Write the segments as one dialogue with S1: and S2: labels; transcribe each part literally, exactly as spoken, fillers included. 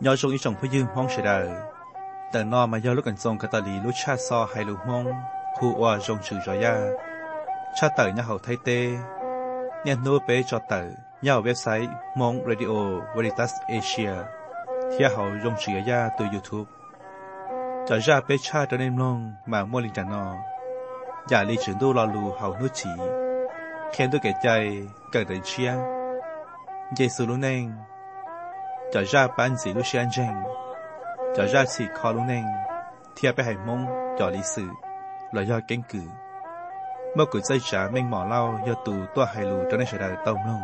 S1: nhớ trong ý trong phía dương mong sẽ đờiแต่นอมาย่อลูกกันทรงกตาลีลูกชาซอไฮลูมงผู้ว่าจงชื่อจอยาชาเตอร์ย่าเขาไทเตเนี่ยโน้เปจอเตอร์ย่าเว็บไซต์มงเรดิโอเวริตัสเอเชียที่เขาจงชื่อยาตัวยูทูบจอยาเปชาตัวเนมลงมาโมลิงจานออย่าลีถึงดูรอลูเขานุชีเขียนด้วยแก่ใจเกิดเชียเยซูลุเนงจอยาปันสีลูกเชียนเจงจอยาสีคอลุเนงเทียบไปให้มงจอลิสือลอยยอเก่งกือเมื่อกุใจจ๋าเม่งหมอเล่ายอตูตัวไฮลูจนได้เฉดายต้มลง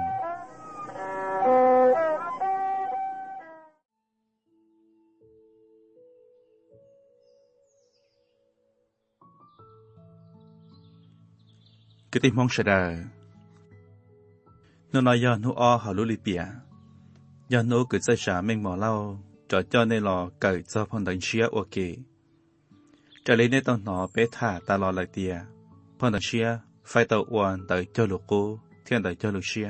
S1: กติมองเฉดายนนายอนูอหาลุลิเปียยอนูกุใจจ๋าเม่งหมอเล่าจอดจอในหลอเกิดจอพอนดังเชียโอเคจะเลยในตอนหนอเปถ่าตาลอไหลเตียพอนดังเชียไฟตะวันเตยเจ้าลูกกูเทียนเตยเจ้าลูกเชีย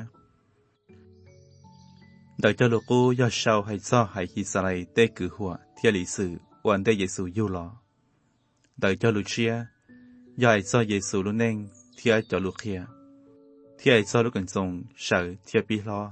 S1: เตยเจ้าลูกกูยอดเชาให้ซ้อให้ฮิสไลเตกือหัวเทียลิสือวันได้เยซูยูหลอเตยเจ้าลูกเชียยายซ้อเยซูลุเน่งเทียเจ้าลูกเคียเทียซ้อลูกกันทรงเฉยเทียปีล้อ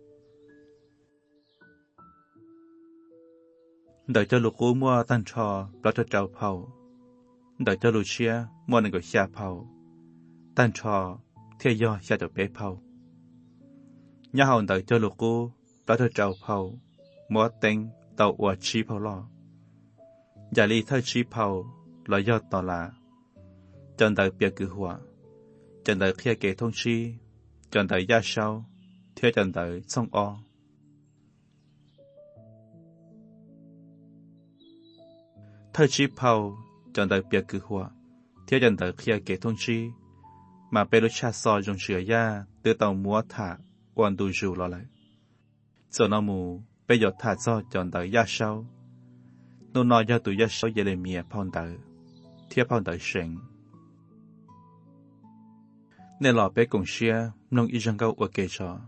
S1: เดี๋ยวเจ้าลูกกูมัวตั้นชอปลัดเจ้าเผาเดี๋ยวเจ้าลูกเชียมัวหนึ่งก็เชียเผาตั้นชอเที่ยย่อเชียจะเป๊ะเผาย่าหอนเดี๋ยวเจ้าลูกกูปลัดเจ้าเผามัวเต็งเต่าอวดชี้เผาล้ออย่าลีเท่าชี้เผาลอยยอดต่อลาจนเดี๋ยวเปียกกือหัวจนเดี๋ยวเขี้ยเกทงชี้จนเดี๋ยวย่าเช้าเที่ยจนเดี๋ยวส่งอเธอชีเผาจนได้เปียกคือหัวเที่ยวจนได้เคลียเกทงชีมาเป็นรสชาติซอยจงเชือยาเตือเต่ามัวถาวันดูจูรอเลยส่วนน้ำมูไปหยดถาซอจนได้ยาเช้าโนนอยาตุยาเช้าเยเลเมียพอนได้เทียบพอนได้เชงในหล่อไปกงเชียนงอีจังเกาอวเกจอ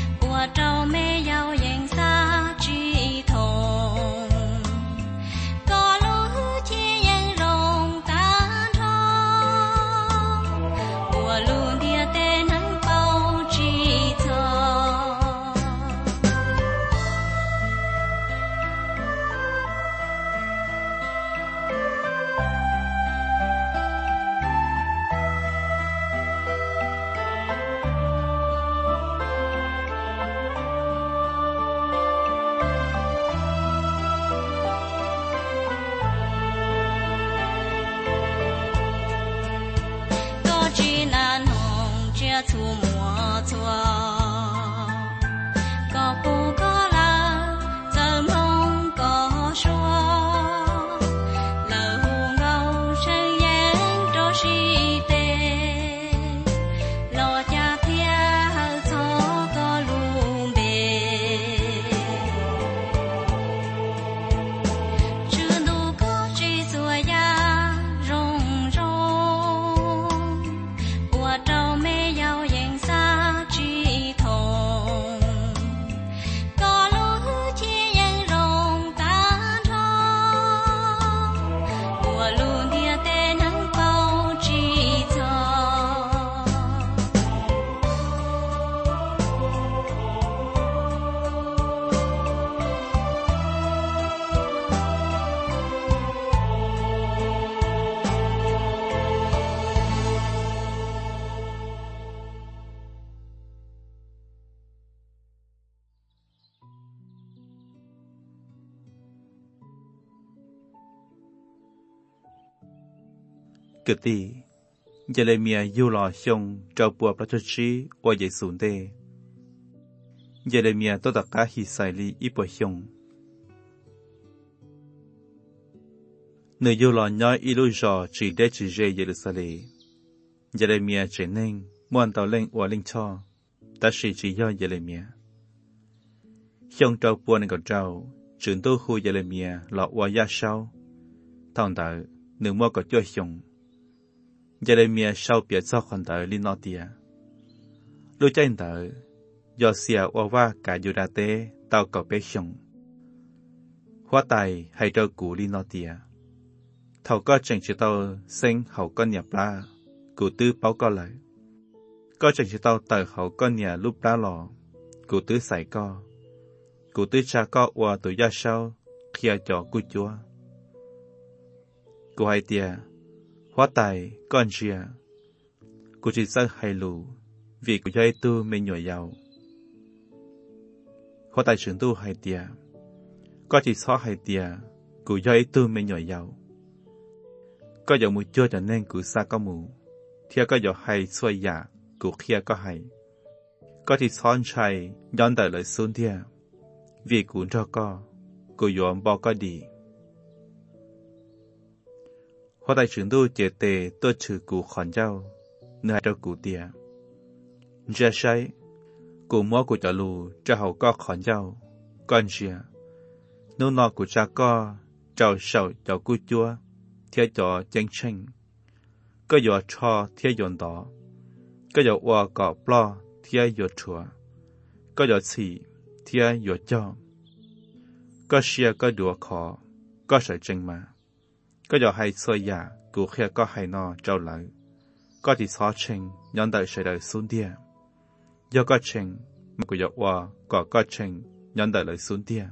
S2: ก็
S1: cực đi Jeremia yêu lò xong trao bùa bà cho trí qua dạy xuống đê Jeremia tốt tất cả hi sai li ít bùa xong Nơi yêu lò nhói ilu dò chỉ để chỉ dê Jerusalem Jeremia trở nên muôn tàu lên và linh cho ta sĩ chỉ do Jeremia xong trao bùa nên còn trao trưởng tu khu Jeremia lọ qua gia sau thằng tờ nửa mua có chơi xong Jeremia sau biệt cho con tờ linh nọ tia lúc trên tờ do xia qua qua cả Judah tế tao có bé xong hóa tài hay trao cụ linh nọ tia thầu có chẳng chỉ tao sinh hậu con nhà ba cụ tư báo có lại có chẳng chỉ tao tờ hậu con nhà lúc đá lò cụ tư xảy co cụ tư cha co qua tuổi gia sau khi cho cụ chúa cụ hai tia hóa tài con chia cụ chỉ sợ hay lù vì cụ dây tu mình nhỏ giàu hóa tài trưởng tu hai tia có chỉ xóa hai tia cụ dây tu mình nhỏ giàu có dòng mùi chua cho nên cụ xa có mù thia có dòng hay xuôi giả cụ kia có hay có chỉ xóa chay nhón đời lời xuống thia vì cụ cho co cụ dọn bỏ có đi hóa tài trưởng tu chế tề tôi trừ cụ khỏn nhau nơi cho cụ tia ra say cụ mua cụ trả lù cho hậu có khỏn nhau con chia nô nọ cụ cha co trào sầu cho cụ chúa theo cho chân tranh có dọa cho theo dọn đó có dọa qua cọ plo theo dọa chùa có dọa xì theo dọa cho có xia có đùa khó có sợi chân mà có dọa hay xôi giả cụ khía có hay no trâu lại có chỉ xóa chân nhón đời sợi đời xuống tia do có chân mà cụ dọa qua có có chân nhón đời lời xuống tia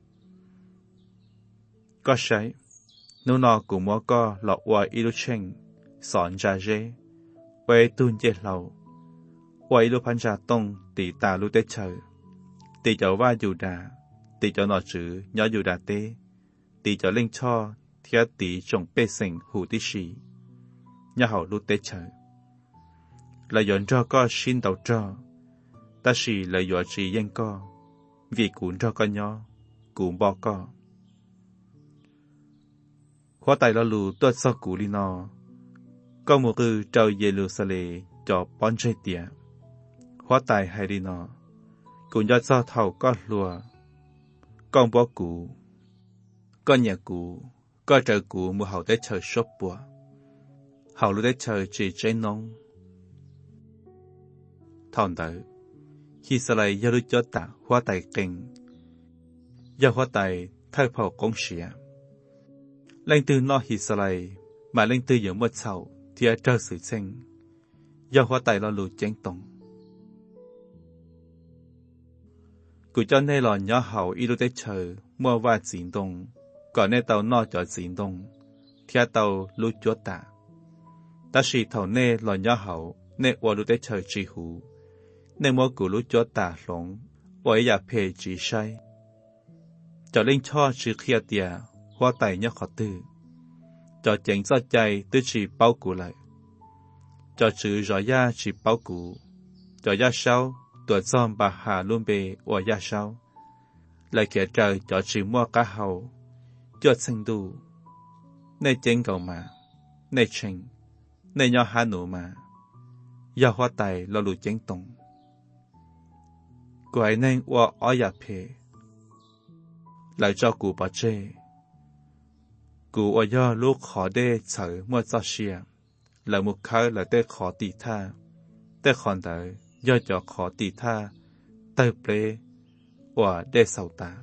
S1: có sấy nô nọ cụ mua có lọ qua ilu chen sọn ra dê quay tuôn dê lầu quay ilu pan ra tông tỷ tà lu tế chờ tỷ cho va dù đà tỷ cho nọ chữ nhỏ dù đà tế tỷ cho linh cho theo tỷ trồng bê sinh hủ tí xì nhà hậu lu tế chờ là dọn cho có xin đầu cho ta xì là dọn chỉ dân co vì cuốn cho con nhỏ cuốn bò co hóa tài lo lù tôi sau cú li nọ có một người trao Jerusalem cho bón chơi tiệt hóa tài hay li nọ cũng do sau thầu có lùa con bó cú con nhà cú có trời cú một hậu để chờ shop bùa hậu lúc để chờ chỉ trái nông thằng tử khi sau này do lúc cho ta hóa tài kinh do hóa tài thay phò công xỉa lên từ nó hi sa lại mà lên từ những một sầu thì ở trơ sự sinh do hóa tài lo lù chén tổng cụ cho nên là nhỏ hậu ít lúc tới chờ mua va diễn động còn nên tàu nó cho diễn động thì tàu lú chúa ta ta chỉ thầu nên là nhỏ hậu nên qua lúc tới chờ chỉ hú nên mua cụ lú chúa ta lỏng với nhà phê chỉ sai cho linh cho chỉ kia tiệt hóa tài nhớ khó tư cho chỉnh ra chạy tư chỉ bao cụ lại cho chữ rõ ya chỉ bao cụ cho ya sau tuổi giòn bà hà luôn bề ở ya sau lại kể trời cho chỉ mua cá hậu cho sinh đủ nên chỉnh cầu mà nên chỉnh nên nhỏ hà nụ mà ya hóa tài lo lù chỉnh tổng cụ ấy nên ở ở ya phê lại cho cụ bà chê cụ ở do lúc khó đê chở mua cho xìa là một khởi là tê khó tì tha tê khòn đời do cho khó tì tha tê bê và đê sầu ta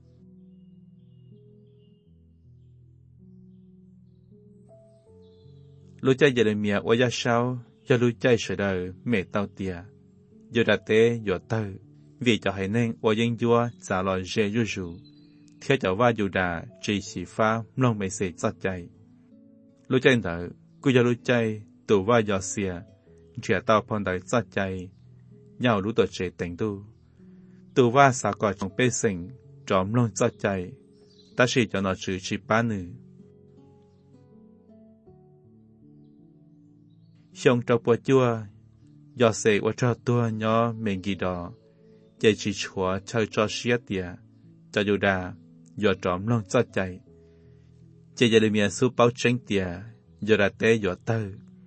S1: lúc chạy Jeremia ở gia sau do lúc chạy sợi đời mẹ tao tìa do đã tê do tơ vì cho hay nên ở dân vua trả lời dễ dụ dụ theo cho va dù đà chỉ sĩ pha mong mấy sự rất chạy lúc chạy đỡ cứ cho lúc chạy tụ va gió xìa trẻ tao phong đời rất chạy nhau lúc tuổi trẻ tỉnh tu tụ va xả cỏ trong bê sinh trộm long rất chạy ta chỉ cho nó chữ chỉ ba nữ xong trâu bùa chua do sẽ qua cho tua nhỏ mình gì đó chạy chỉ chúa chơi cho xía tìa cho dù đà do trộm lòng cho chạy chạy giờ mẹ su bao tranh tìa do đã té do tơ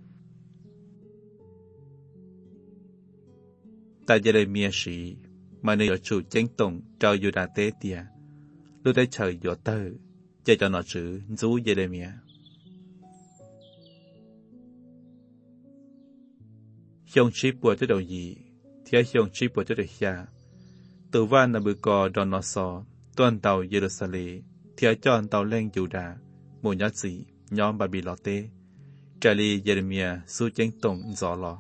S1: tại giờ mẹ sĩ mà nơi chủ tranh tổng cho dù đã té tìa lúc đấy chờ do tơ chạy cho nó chữ rú giờ mẹ hiông chí bùa tới đầu gì thì hiông chí bùa tới đầu xa từ van là bự cò đòn nó sò toàn tàu Jerusalem thì chọn tàu lên dù đà một nhát gì nhóm bà bị lọt tê trả li Jeremia su chánh tổng gió lọ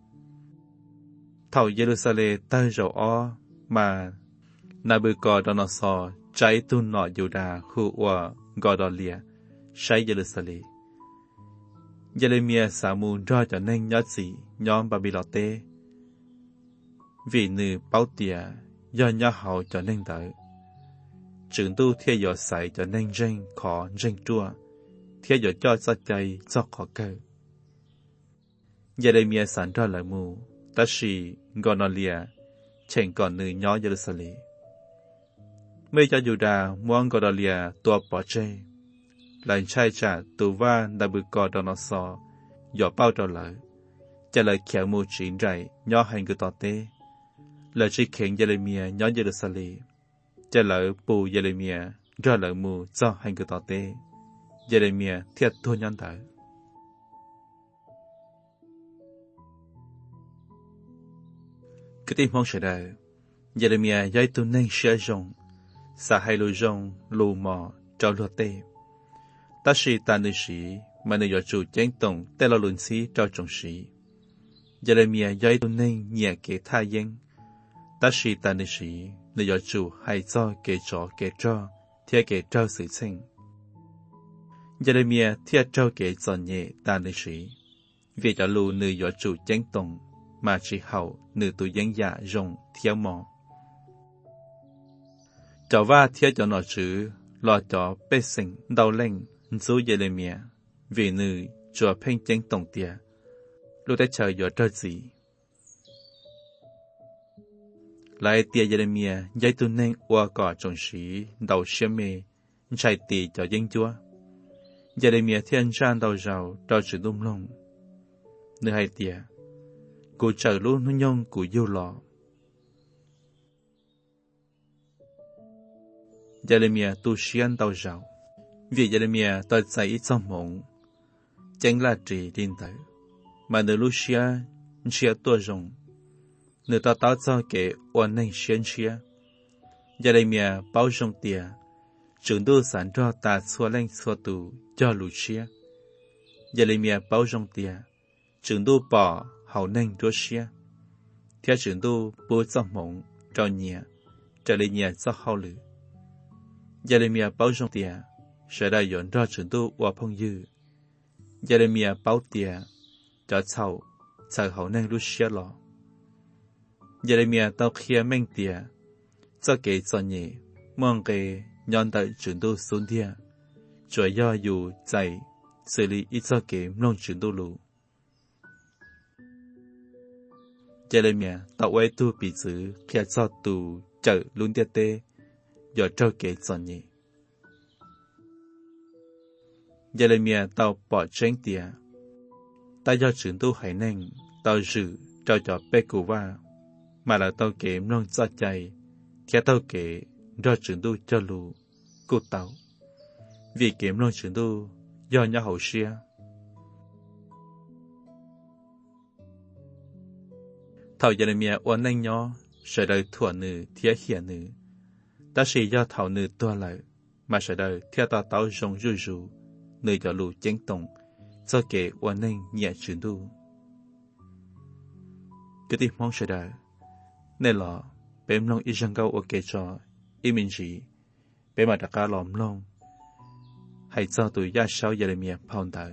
S1: tàu Jerusalem tới rầu o mà là bự cò đòn nó sò trái tuôn nọ dù đà khu ua gò đò lìa say Jerusalem Jeremia xả mù ra cho nên nhát gì nhóm bà bị lọt tê vì nữ báo tìa do nhà hậu cho nên đợi trường tu theo dõi xảy cho nên rinh khó rinh chua theo dõi cho sa chay cho khó cơ giờ đây mẹ sản ra lời mù ta sĩ Gonolia chèn còn nữ nhỏ Jerusalem mấy cha Juda muốn Gonolia tua bỏ chê lại trai trả tù va đã bự cò đó nó sò dọ bao trò lợi trả lời khéo mù chuyện rạy nhỏ hành cứ tỏ tê lời chỉ khen Jeremia nhỏ Jerusalem trả lời bù Jeremia ra lời mù cho hành cứ tỏ tê Jeremia thiệt thua nhăn thở cái tim mong sẽ đời Jeremia dạy tu nên sẽ rong xa hay lù rong lù mò trao lùa tê ta sĩ ta nữ sĩ mà nữ dọ chủ chánh tổng tê lo lùn sĩ trao trọng sĩ Jeremia dạy tu nên nhẹ kế tha dân ta sĩ ta nữ sĩ nữ dọ chủ hay cho kế trò kế trò thiệt kế trao sự sinh Jeremia thiệt trao kế trò nhẹ ta nữ sĩ vì cho lù nữ dọ chủ chánh tổng mà chỉ hậu nữ tu dân dạ rong theo mò cho va thiệt cho nó chữ lo cho bê sinh đau lên dù Jeremia vì nữ cho phênh chánh tổng tia lúc đã chờ dọ trơ gì lại tia Jeremia dạy tu nên qua cỏ trồng sĩ đầu xem mê chạy tì cho dân chúa Jeremia thiên trang đầu rào trao chữ đung lông nữ hai tia cụ chờ luôn nó nhông cụ yêu lọ Jeremia tu siêng đầu rào vì Jeremia tôi dạy ít trong mộng chẳng là chỉ tin tới mà nữ lúc xia xia tua rồng nữ ta tạo cho kẻ oan nên xuyên xia Jeremia bảo rồng tia trường tu sản cho ta xua lên xua tù cho lũ xia Jeremia bảo rồng tia trường tu bỏ hậu nên đua xia theo trường tu bố trong mộng cho nhẹ trở lại nhẹ cho hậu lử Jeremia bảo rồng tia sẽ đại dọn ra trường tu và phong dư Jeremia bảo tia cho chậu chờ hậu nên lúc xia lọ Jeremia tao khía men tia cho kể cho nhẹ mong kể nhon tại trường tu xuống tia rồi do dù dạy xử lý ít cho kể mong trường tu lù Jeremia tao quay tu bị giữ khi cho tù chờ luôn tia tê do cho kể cho nhẹ Jeremia tao bỏ tránh tia ta do trường tu hải nên tao giữ cho cho bé cụ va mà là tao kể non cho chạy theo tao kể do trường tu cho lù cụ tao vì kể non trường tu do nhà hậu xia thảo Jeremia oan anh nhỏ sẽ đời thua nữ theo hiền nữ ta sẽ do thảo nữ tua lại mà sẽ đời theo tao tao rong rù rù nơi cho lù chánh tổng cho kể oan anh nhẹ trường tu cái tim mong sẽ đời nên là bém long ít răng câu ok cho ý mình gì bém mà đặt cá lòm long hãy cho tụi gia sáu Jeremia phong tờ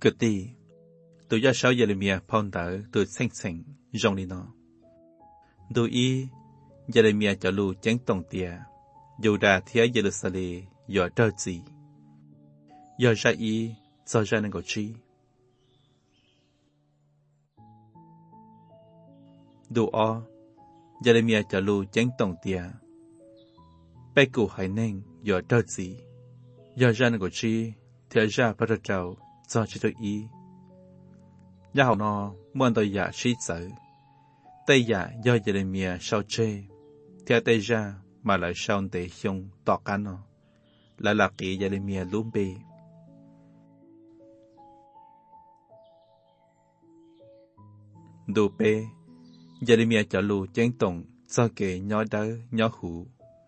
S1: Cứ tì, tụi gia sáu Jeremia phong tớ tụi xanh xanh, rong đi nó. Tụi y, Jeremia cho lù chén tổng tìa, dù đà thía Jerusalem, dò trơ gì. Dò ra y, dò ra nên có chi. Đủ o, Jeremia cho lù chén tổng tìa. Bê cụ hải nên, dò trơ gì. Dò ra nên có chi, thía ra bắt đầu do chỉ tôi y. Nhà hậu nó muốn tôi giả trí tử. Tây giả do Jeremia sao chê. Theo tây ra mà lại sao tệ hiông tỏ cá nó. Lại là kỹ Jeremia lúm bê. Đủ bê, Jeremia cho lù chén tổng do kể nhỏ đỡ nhỏ hủ.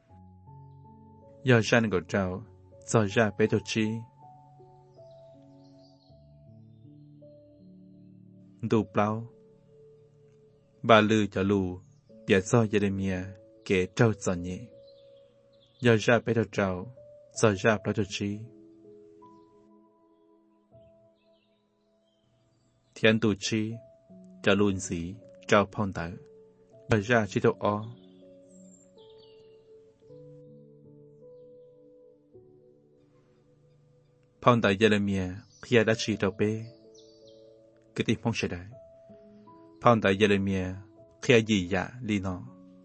S1: Do ra nên có trao, do ra bê đồ chi. Đủ bao. Bà lư cho lù, bịa do Jeremia kể trao cho nhé. Do ra bê đồ trao, do ra bê đồ chi. Thiên tù chi, cho luôn gì, trao phong tớ. Do ra chi đồ o. Phong tớ Jeremia, khi đã chi đồ bê. Cứ tìm phong sẽ đại. Phong tớ Jeremia, khi gì dạ đi nó.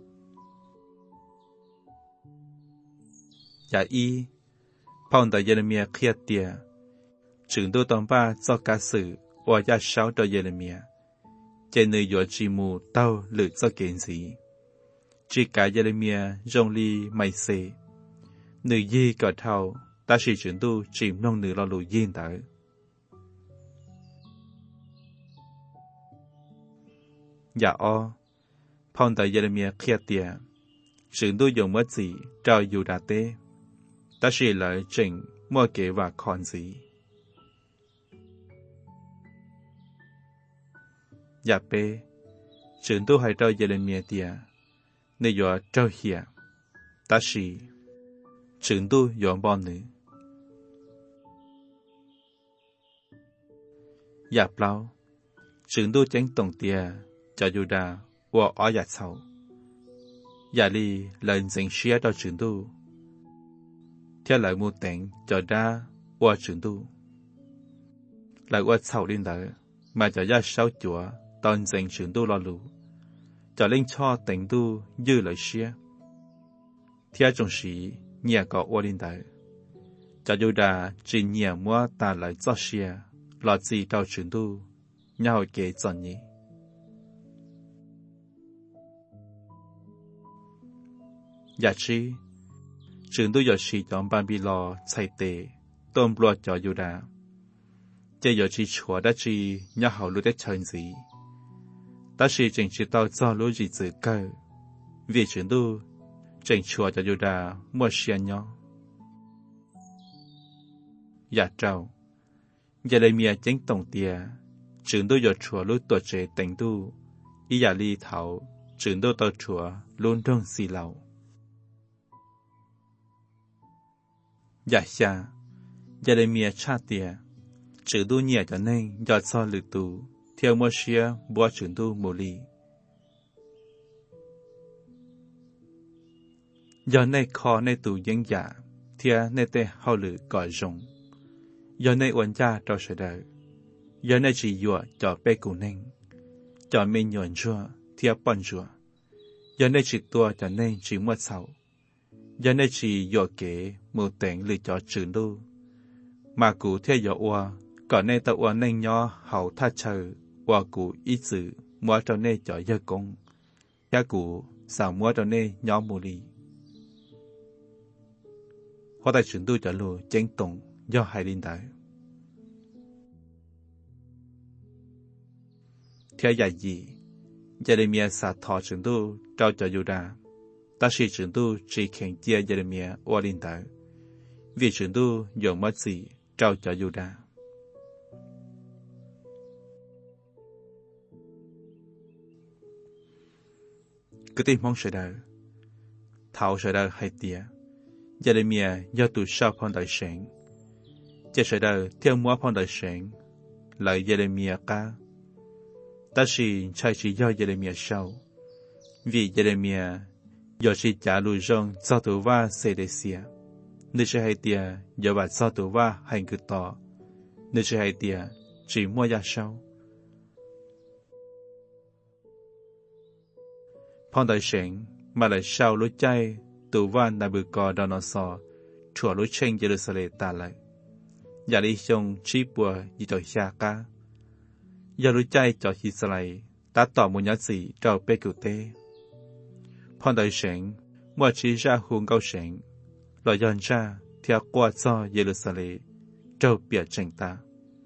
S1: Dạ y, phong tớ Jeremia khi tìa. Trưởng đô tổng ba do cá sự, và dạ sáu cho Jeremia. Trên nơi dọa trì mù tao lự do kiện gì. Chỉ cả Jeremia rong ly mày xê. Nơi dì cỏ thao, ta sĩ trưởng đô chìm nông nữ lo lù dên tới. Dạ o, phong tờ Jeremia kia tìa. Trưởng đô dùng mất gì trao dù đà tê. Ta sĩ lợi trình mua kế và con gì. Dạ bê, trưởng đô hay trao Jeremia tìa. Nơi dọa trao hiệp. Ta sĩ, trưởng đô dọn bọn nữ. Dạ bao, trưởng đô chánh tổng tìa. Cho dù đà, và ở nhà sau. Dạ li lần dành xế cho trưởng đô. Theo lời mô tệnh cho đa và trưởng đô. Lời và sau lên đó, mà cho gia sáu chúa, toàn dành trưởng đô lo lũ. Cho lên cho tỉnh đô như lời xế. Theo trong sĩ, nhà có và lên đó. Cho dù đà, chỉ nhà mua ta lại cho xế, là gì cho trưởng đô, nhà hội kế chọn nhé. Dạ chi, trưởng đô dọa sĩ chọn bàn bì lò chạy tệ, tôm lùa cho dù đà. Chê dọa chi chúa đã chi nhà hậu lưu đế chân gì. Ta sĩ trình chỉ tao cho lưu gì dự cơ. Vì trưởng đô, trình chúa cho dù đà mua xe nhỏ. Dạ trao, dạ lê mìa chánh tổng tìa, trưởng đô dọa chúa lưu tuột chế tỉnh đô. Ý dạ ly thảo, trưởng đô tao chúa luôn đông xì lầu. Dạ xa, Jeremia cha tìa, trưởng đô nhẹ cho nên do cho lự tù, theo mô xia bó trưởng đô mô lì. Do này khó này tù dân dạ, theo này tê hào lự gọi rộng. Do này uẩn gia cho sở đời, do này chỉ dùa cho bê cụ nên, cho mình nhuận chua, theo bọn chua. Do này chỉ tua cho nên chỉ mất sầu. Do này chỉ dò kế một tệnh lựa cho trưởng đô. Mà cụ theo dò ua, có nên ta ua nên nhỏ hậu tha chờ, ua cụ ý dự, mua cho nên cho dơ công. Giá cụ sao mua cho nên nhỏ mù lì. Hoa đại trưởng đô cho lô chánh tổng do hai linh đại. Theo giải gì, Jeremia xả thọ trưởng đô trao cho Judah. Ta sĩ trưởng đô chỉ khen chia Jeremia qua linh đại. Vì trưởng đô dùng mất gì trao cho Judah. Cứ tin mong sẽ đời. Thảo sẽ đời hay tía. Jeremia do tù sao phong đại sáng. Chế sẽ đời theo mua phong đại sáng. lại Jeremia cả. Ta chỉ chạy chỉ do Jeremia sau. Vì Jeremia giờ chỉ trả lùi rong cho tù va Sedesia. Nếu chỉ hay tia giờ bà cho tù va hành cứ tỏ. Nếu chỉ hay tia chỉ mua ra sau. Phong đại sảnh mà lại sau lối chay tù va nà bự cò đòn nó sò chùa lối tranh Jerusalem ta lại. Giờ đi xong chi bùa gì cho xa cá. Giờ lối chay cho Israel ta tỏ một nhá gì cho bê cửu tê. Phong đại sảnh mua chỉ ra huống cao sảnh loại dọn ra theo qua cho Jerusalem cho bịa tranh ta.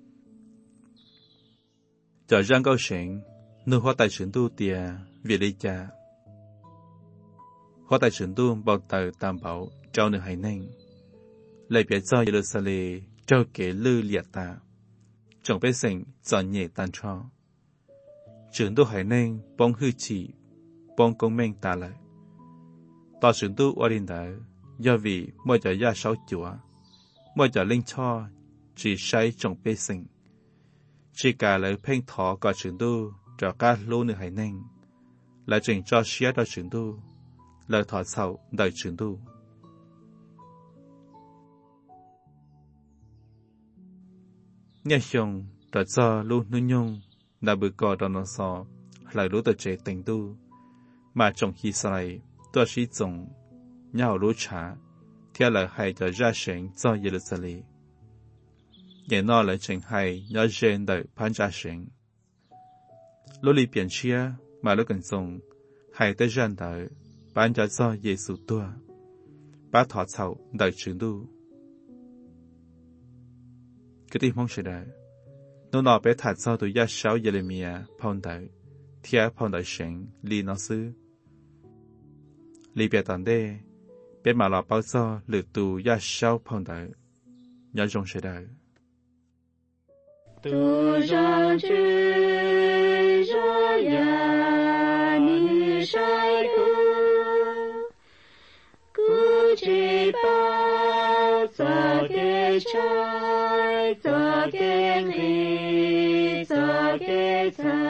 S1: Giờ răng cao sảnh nụ hoa tài trưởng tu tìa vì lý cha. Hoa tài trưởng tu bảo tờ tam bảo cho nữ hải ninh. Lấy bịa cho Jerusalem cho kế lư liệt ta. Trong bế sinh dọn nhẹ tan cho. Trưởng tu hải ninh bóng hư chỉ bóng công minh ta lại. Tòa trưởng tu ở đình đó do vì mỗi giờ ra sáu chúa. Mỗi giờ linh cho chỉ say trong bế sinh. Chỉ cả lời phênh thọ có trưởng tu cho các lô nữ hải ninh. Lại trình cho xế đó trưởng tu. Lời thọ sầu đời trưởng tu. Nghe xong trở cho lô nữ nhung đã bự cò đó nó so lại lô tờ chế tình tu. Mà trong khi sai tôi sĩ tổng nhau lô trả theo lời hay cho ra sảnh cho Jerusalem. Nghe nó lại trình hay nhớ dên đời phán ra sảnh. Lô lý biển chia mà lô cần dùng hay tới răn đời bán cho cho Giê-xu tua. Bá thọ sầu đời trưởng tu. Cái tình mong sẽ đời. Nó nọ bé thật cho tụi gia sáu Jeremia phong đời. Theo phong đời sảnh lý nó sư. Lý bia tàn đê. Bé mà lọ bao cho lửa tù gia sáu phong đời. Nhớ rong sẽ đời.
S2: Tu rằng chư ra ya ni sai ku ku chỉ bao cho cái trái cho cái ly cho cái trái